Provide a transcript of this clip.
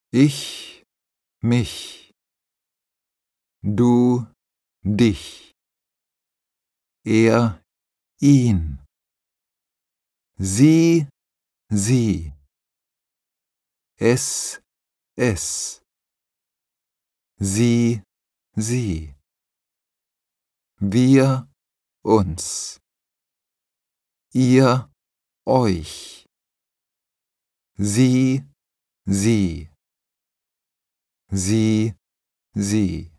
Ich, mich, du, dich, er, ihn, sie, es, sie, wir, uns, ihr, euch, sie, sie.